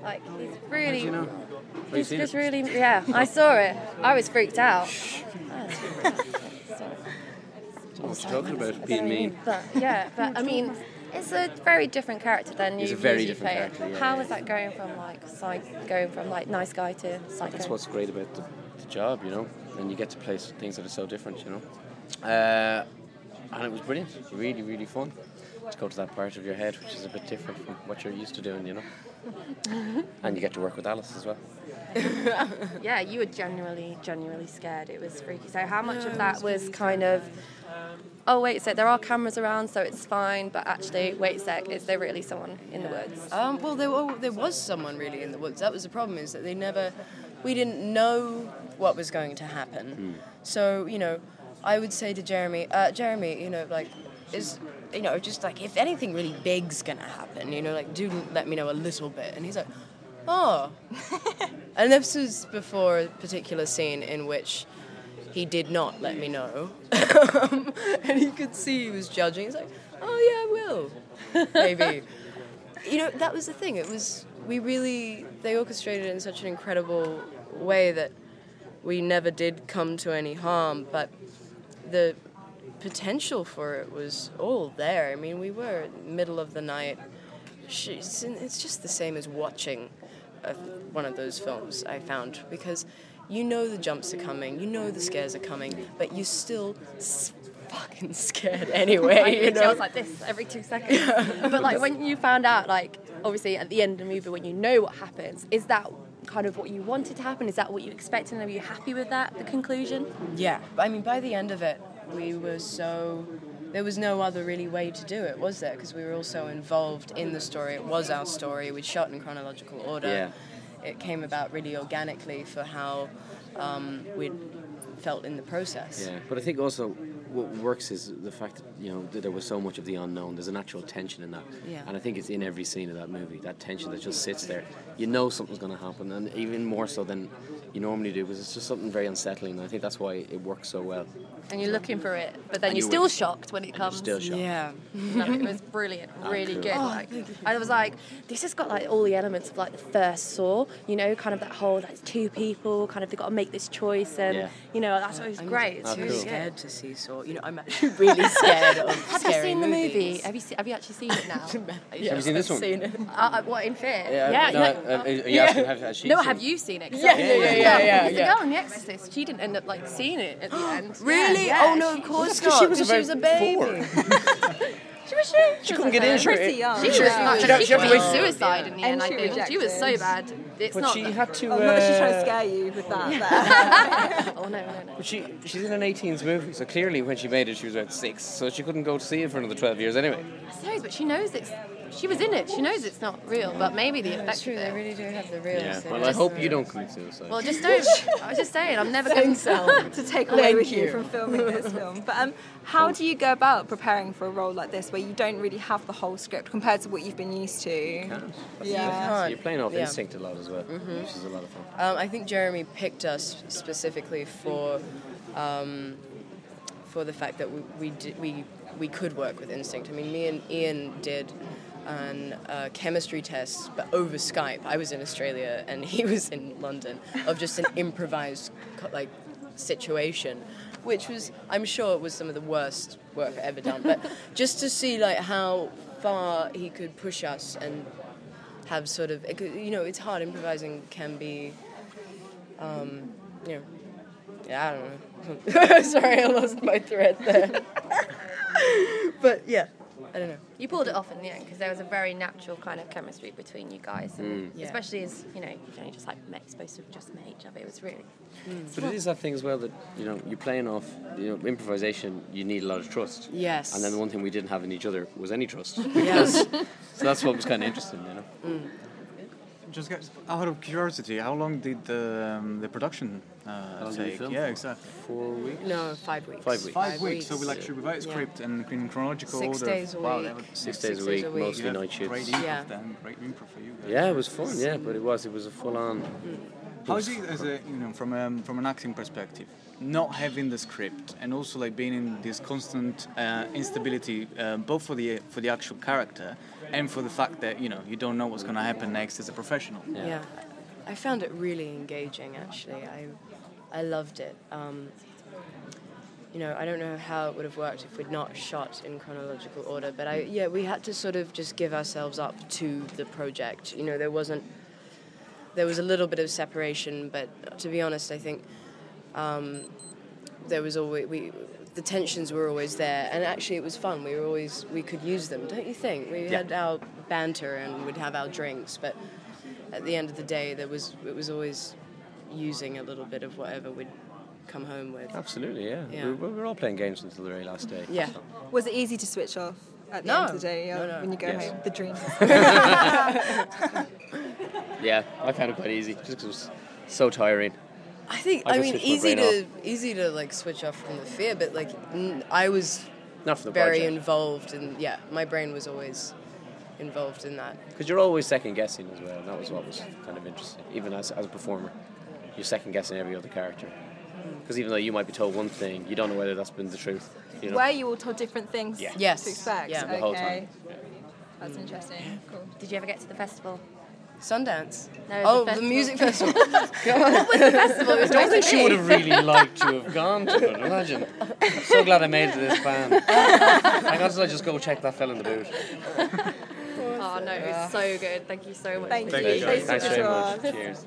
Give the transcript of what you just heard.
Like, he's really... You know? He's just really... Yeah, I saw it. I was freaked out. What you're talking about, being mean. But I mean, it's a very different character than He's you a very usually different play it. character, yeah, How yeah. was that going from nice guy to psycho? That's what's great about the job, you know, and you get to play things that are so different, you know. And it was brilliant, really, really fun to go to that part of your head which is a bit different from what you're used to doing, you know. And you get to work with Alice as well. Yeah, you were genuinely scared. It was freaky. So how much of that was kind of, oh, wait a sec, there are cameras around, so it's fine, but actually, wait a sec, is there really someone in the woods? Well, there was someone really in the woods. That was the problem, is that we didn't know what was going to happen. So, you know, I would say to Jeremy, you know, like, just like, if anything really big's gonna happen, you know, like, do let me know a little bit. And he's like, oh. And this was before a particular scene in which he did not let me know. And you could see he was judging. He's like, oh yeah, I will. Maybe. You know, that was the thing. They orchestrated it in such an incredible way that we never did come to any harm, but the potential for it was all there. I mean, we were in the middle of the night. It's just the same as watching one of those films, I found, because you know the jumps are coming, you know the scares are coming, but you're still fucking scared anyway, you know? I was like this every 2 seconds. But like when you found out, like obviously at the end of the movie when you know what happens, is that kind of what you wanted to happen? Is that what you expected? And are you happy with that, the conclusion? Yeah, I mean, by the end of it, there was no other really way to do it, was there? Because we were all so involved in the story. It was our story. We'd shot in chronological order. Yeah. It came about really organically for how we'd felt in the process. Yeah, but I think also what works is the fact that, you know, that there was so much of the unknown. There's a natural tension in that. Yeah. And I think it's in every scene of that movie, that tension that just sits there. You know something's going to happen, and even more so than you normally do, because it's just something very unsettling, and I think that's why it works so well. And you're looking for it, but then you're still shocked when it comes. You're still shocked. Yeah. No, it was brilliant, really cool. good. Like, I was like, this has got like all the elements of like the first Saw, you know, kind of that whole like two people, kind of they've got to make this choice, and you know that's always great. It's I'm really scared good. to see Saw. You know, I'm actually really scared of Have you scary seen the movie? movies. Have you actually seen it now? Yeah, Have you seen this one? I've seen it. What, in Fear? Are you asking, has she No, seen have it? you seen it? Yeah. The girl in The Exorcist, she didn't end up like seeing it at the end. Really? Yeah, Oh no, she- of course That's not. 'cause she was Because she was a about baby. She couldn't get in. Pretty young. She committed suicide in the end, I she think. She was so rejected. bad. It's But not. she had to... Oh, not that she's trying to scare you with that. Oh no. But she's in an 18s movie, so clearly when she made it, she was about 6, so she couldn't go to see it for another 12 years anyway. I suppose, but she knows it's. She was in it. She knows it's not real, but maybe the effect. That's true. of They it. really do have the real. Yeah. so Well, I hope you don't commit suicide. Well, just don't. I was just saying, I'm never going to. to take away with you you. from filming this film. But how do you go about preparing for a role like this where you don't really have the whole script compared to what you've been used to? Yeah. You're playing off Yeah. instinct a lot as well, which is a lot of fun. I think Jeremy picked us specifically for the fact that we could work with instinct. I mean, me and Ian did an chemistry test, but over Skype. I was in Australia and he was in London, of just an improvised like situation, which was, I'm sure it was some of the worst work I've ever done, but just to see like how far he could push us and have sort of, you know, it's hard. Improvising can be, you know, yeah, I don't know. Sorry, I lost my thread there. But yeah, I don't know. You pulled it off in the end because there was a very natural kind of chemistry between you guys, and Yeah. especially as you know, you've only just like supposed to have just met each other. It was really. But it is that thing as well that, you know, you're playing off, you know, improvisation, you need a lot of trust. Yes. And then the one thing we didn't have in each other was any trust. Yes. So that's what was kind of interesting, you know. Just out of curiosity, how long did the production long did you take? film Yeah, for? exactly. 4 weeks? No, 5 weeks. 5 weeks. 5 weeks. So we like rewrite script and in chronological 6 order. days a Wow, week. that was 6 6 days a days week, a week. mostly yeah, night great shifts. improv Yeah. then, great improv for you guys. Yeah, it was fun, yeah, but it was a full-on How is it, as a, from an acting perspective, not having the script and also like being in this constant instability, both for the actual character and for the fact that you don't know what's going to happen next as a professional? Yeah. I found it really engaging, actually. I loved it. I don't know how it would have worked if we'd not shot in chronological order, but we had to sort of just give ourselves up to the project. There was a little bit of separation, but to be honest, I think there was always the tensions were always there, and actually it was fun. We could use them, don't you think? We had our banter and we'd have our drinks, but at the end of the day, it was always using a little bit of whatever we'd come home with. Absolutely, yeah. We were all playing games until the very last day. Yeah. So. Was it easy to switch off at the end of the day when you go Yes. home? The dream. Yeah, I found it quite easy, just because it was so tiring. I think, I mean, just switched my brain easy to like switch off from the fear, but like I was Not for the very project. involved, and my brain was always involved in that. Because you're always second guessing as well, and that was what was kind of interesting. Even as a performer, you're second guessing every other character. Because even though you might be told one thing, you don't know whether that's been the truth. Were you all told different things Yeah. Yes. to expect? Yeah. The whole time. That's interesting. Cool. Did you ever get to the festival? Sundance. No, The music festival. What was the festival? It was I don't think meant to she be. would have really liked to have gone to it, imagine. I'm so glad I made it to this band. Hang on till I just go check that fella in the boot. Oh no, it was so good. Thank you so much. Thank for you. being here. Thanks Thanks for very joining much. us. Cheers.